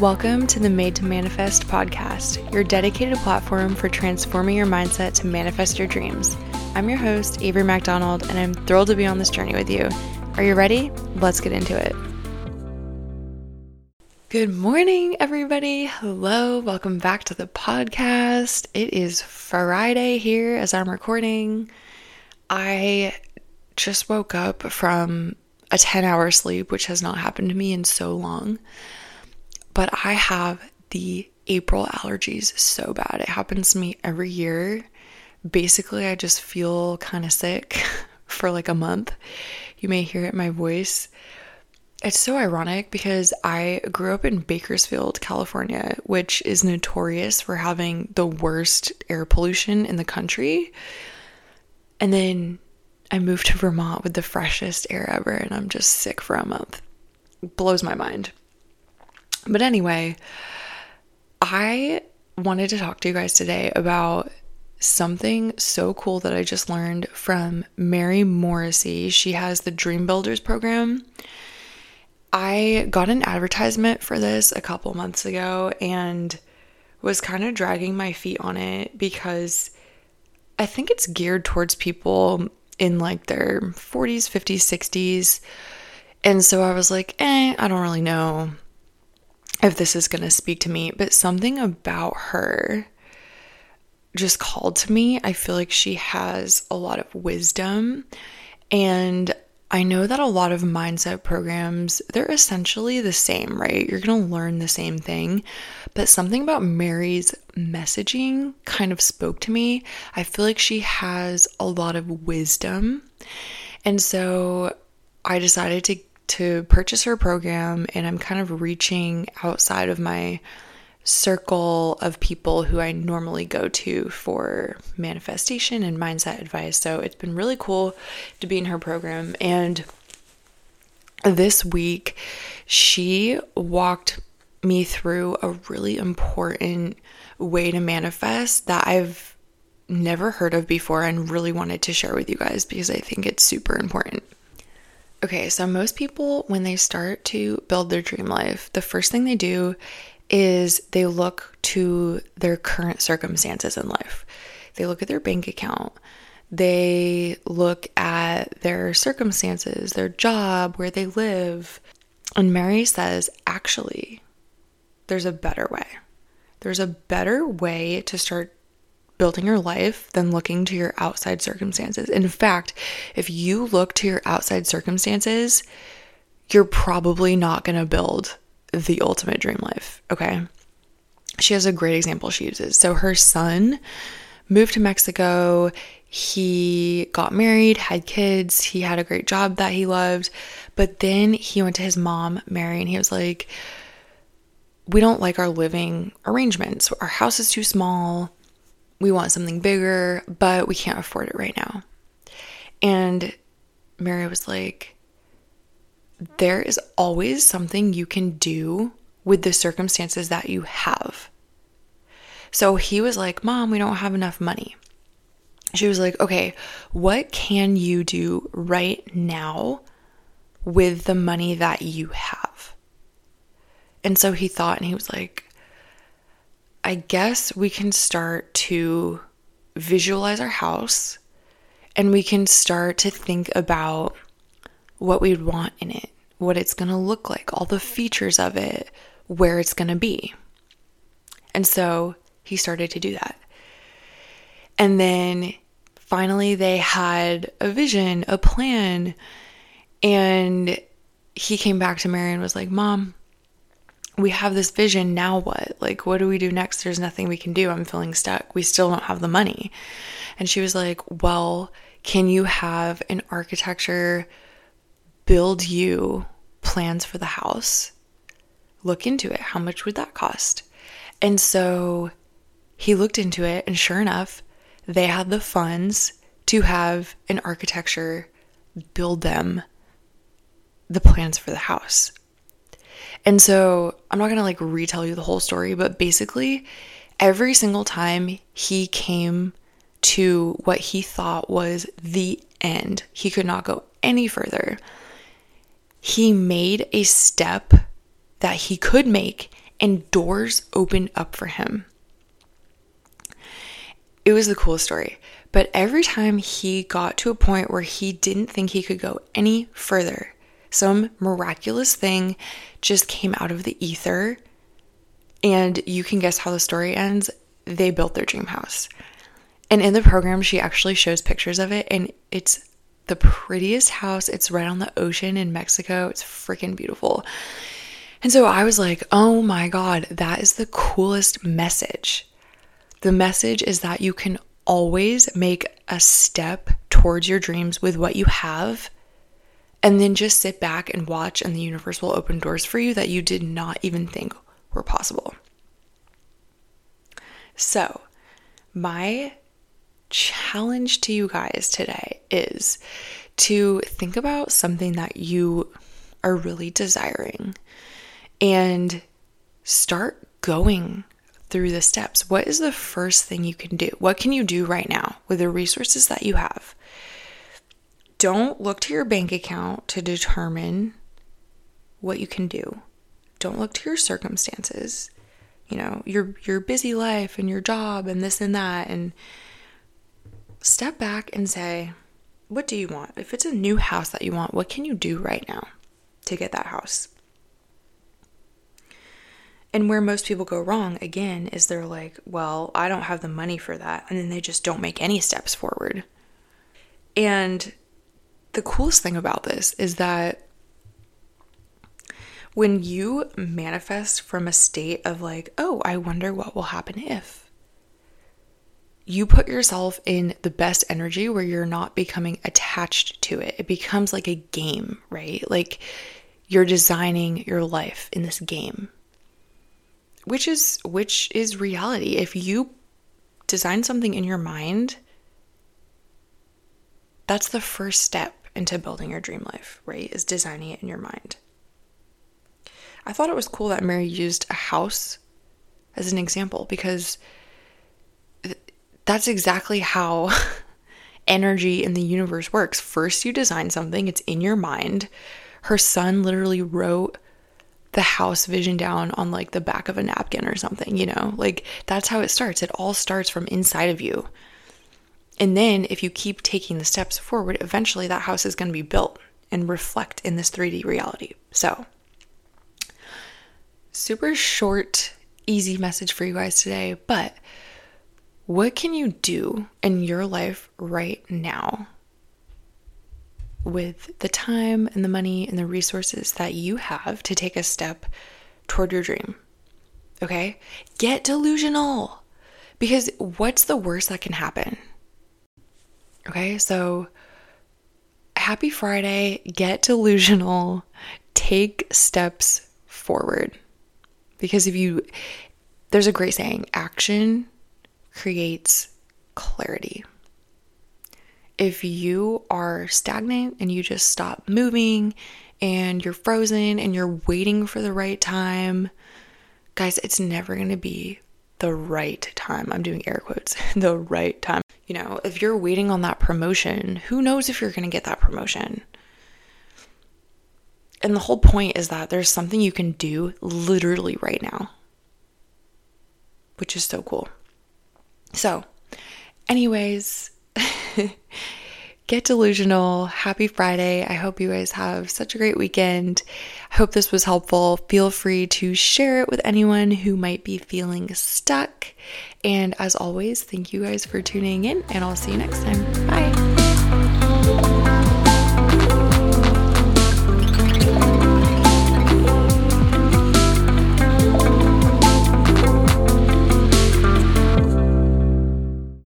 Welcome to the Made to Manifest podcast, your dedicated platform for transforming your mindset to manifest your dreams. I'm your host, Avery MacDonald, and I'm thrilled to be on this journey with you. Are you ready? Let's get into it. Good morning, everybody. Hello. Welcome back to the podcast. It is Friday here as I'm recording. I just woke up from a 10-hour sleep, which has not happened to me in so long. But I have the April allergies so bad. It happens to me every year. Basically, I just feel kind of sick for like a month. You may hear it in my voice. It's so ironic because I grew up in Bakersfield, California, which is notorious for having the worst air pollution in the country. And then I moved to Vermont with the freshest air ever, and I'm just sick for a month. It blows my mind. But anyway, I wanted to talk to you guys today about something so cool that I just learned from Mary Morrissey. She has the Dream Builders program. I got an advertisement for this a couple months ago and was kind of dragging my feet on it because I think it's geared towards people in like their 40s, 50s, 60s. And so I was like, I don't really know if this is going to speak to me, but something about her just called to me. I feel like she has a lot of wisdom, and I know that a lot of mindset programs, they're essentially the same, right? You're going to learn the same thing, but something about Mary's messaging kind of spoke to me. I feel like she has a lot of wisdom, and so I decided to purchase her program, and I'm kind of reaching outside of my circle of people who I normally go to for manifestation and mindset advice. So it's been really cool to be in her program. And this week, she walked me through a really important way to manifest that I've never heard of before and really wanted to share with you guys because I think it's super important. Okay, so most people, when they start to build their dream life, the first thing they do is they look to their current circumstances in life. They look at their bank account. They look at their circumstances, their job, where they live. And Mary says, actually, there's a better way. There's a better way to start building your life than looking to your outside circumstances. In fact, if you look to your outside circumstances, you're probably not going to build the ultimate dream life, okay? She has a great example she uses. So her son moved to Mexico. He got married, had kids. He had a great job that he loved. But then he went to his mom, Mary, and he was like, we don't like our living arrangements. Our house is too small. We want something bigger, but we can't afford it right now. And Mary was like, there is always something you can do with the circumstances that you have. So he was like, Mom, we don't have enough money. She was like, okay, what can you do right now with the money that you have? And so he thought, and he was like, I guess we can start to visualize our house, and we can start to think about what we'd want in it, what it's going to look like, all the features of it, where it's going to be. And so he started to do that. And then finally they had a vision, a plan, and he came back to Mary and was like, Mom, we have this vision, now what? Like, what do we do next? There's nothing we can do. I'm feeling stuck. We still don't have the money. And she was like, well, can you have an architecture build you plans for the house? Look into it. How much would that cost? And so he looked into it, and sure enough, they had the funds to have an architecture build them the plans for the house. And so I'm not going to retell you the whole story, but basically every single time he came to what he thought was the end, he could not go any further. He made a step that he could make and doors opened up for him. It was the coolest story. But every time he got to a point where he didn't think he could go any further, some miraculous thing just came out of the ether. And you can guess how the story ends. They built their dream house. And in the program, she actually shows pictures of it. And it's the prettiest house. It's right on the ocean in Mexico. It's freaking beautiful. And so I was like, oh my God, that is the coolest message. The message is that you can always make a step towards your dreams with what you have, and then just sit back and watch, and the universe will open doors for you that you did not even think were possible. So, my challenge to you guys today is to think about something that you are really desiring and start going through the steps. What is the first thing you can do? What can you do right now with the resources that you have? Don't look to your bank account to determine what you can do. Don't look to your circumstances, your busy life and your job and this and that, and step back and say, what do you want? If it's a new house that you want, what can you do right now to get that house? And where most people go wrong, again, is they're like, well, I don't have the money for that. And then they just don't make any steps forward. And the coolest thing about this is that when you manifest from a state of like, oh, I wonder what will happen if, you put yourself in the best energy where you're not becoming attached to it. It becomes like a game, right? Like you're designing your life in this game. Which is reality. If you design something in your mind, that's the first step into building your dream life, right? Is designing it in your mind. I thought it was cool that Mary used a house as an example, because that's exactly how energy in the universe works. First, you design something, it's in your mind. Her son literally wrote the house vision down on like the back of a napkin or something, like that's how it starts. It all starts from inside of you. And then if you keep taking the steps forward, eventually that house is going to be built and reflect in this 3D reality. So, super short, easy message for you guys today, but what can you do in your life right now with the time and the money and the resources that you have to take a step toward your dream? Okay? Get delusional, because what's the worst that can happen? Okay, so happy Friday, get delusional, take steps forward. Because there's a great saying, action creates clarity. If you are stagnant and you just stop moving and you're frozen and you're waiting for the right time, guys, it's never going to be the right time. I'm doing air quotes, the right time. If you're waiting on that promotion, who knows if you're going to get that promotion? And the whole point is that there's something you can do literally right now, which is so cool. So, anyways, get delusional. Happy Friday. I hope you guys have such a great weekend. I hope this was helpful. Feel free to share it with anyone who might be feeling stuck. And as always, thank you guys for tuning in, and I'll see you next time. Bye.